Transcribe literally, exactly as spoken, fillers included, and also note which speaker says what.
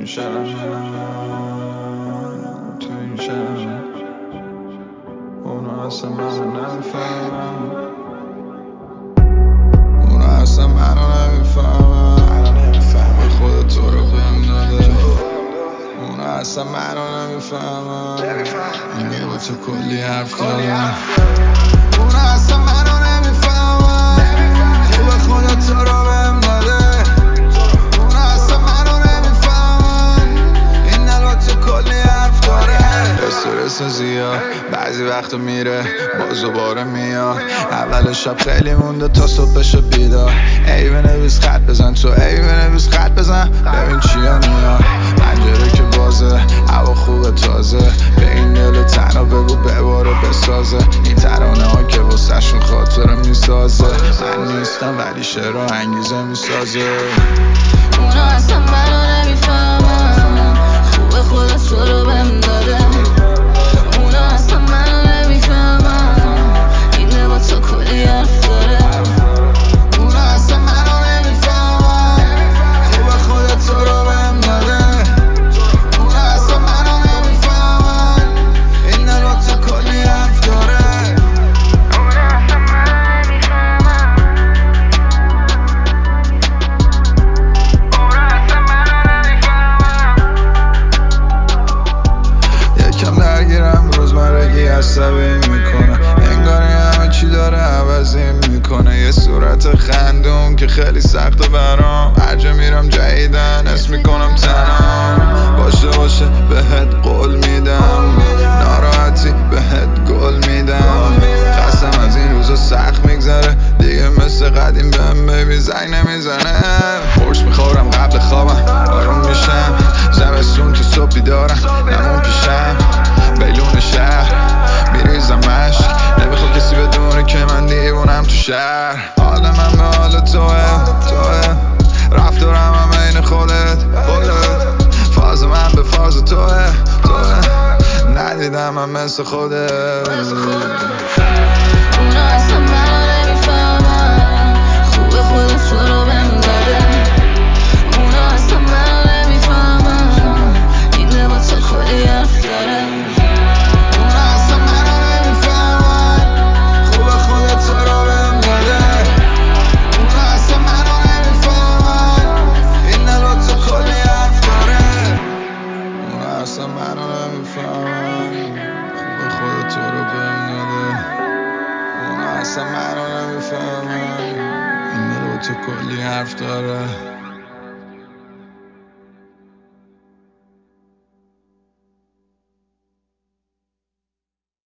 Speaker 1: این شهر تو این شهر اونا اصلا منو نمیفهمن اونا اصلا منو نمیفهمن به خود تو رو بهم داده اونا اصلا منو نمیفهمن میگه با تو کلی حرف دارم اونا اصلا منو نمیفهمن خوب خدا تو رو بهم داده اونا اصلا منو نمیفهمن این دل با تو کلی حرف داره استرس زیاد بعضی وقتا میره باز دوباره میاد اول شب خیلی مونده تا صبح بشه بیدار ای بنویس خط بزن تو ای بنویس خط بزن ببین چیا میاد پنجره که بازه هوا خوبه تازه به این دل تنها بگو بباره بسازه این ترانه ها که واسه شون خاطره میسازه من نیستم ولی شعر و انگیزه میسازه
Speaker 2: اونا اصلا منو نمیفهمن خوبه خدا تو رو بهم داده اونا اصلا منو نمیفهمن این دل با تو کلی حرف داره
Speaker 1: اونا اصلا منو نمیفهمن خوبه خدا تو رو بهم داده اونا اصلا منو نمیفهمن این دل با تو کلی حرف داره
Speaker 2: اونا اصلا منو نمیفهمن اونا اصلا منو نمیفهمن
Speaker 1: یکم درگیرم روزمرگی عصبی میکنه انگار این همه چی داره عوضی میکنه یه صورت خندون که خیلی سخته برام هر جا میرم جدیدن اسم میکنم تنام باشه باشه بهت قول میدم ناراحتی بهت گل میدم خستم از این روزا سخت میگذره دیگه مثل قدیم بهم بیبی زنگ نمیزنه قرص میخورم قبل خوابم آروم میشم زمستون تو صبح بیدارم نمون پیشم بیلون شهر میریزم عشق نمیخوام کسی بدونه که من دیوونم تو شهر حال من به حال توه توه رفتارم هم این خودت خودت فاز من به فاز توه توه ندیدم هم مثل خودت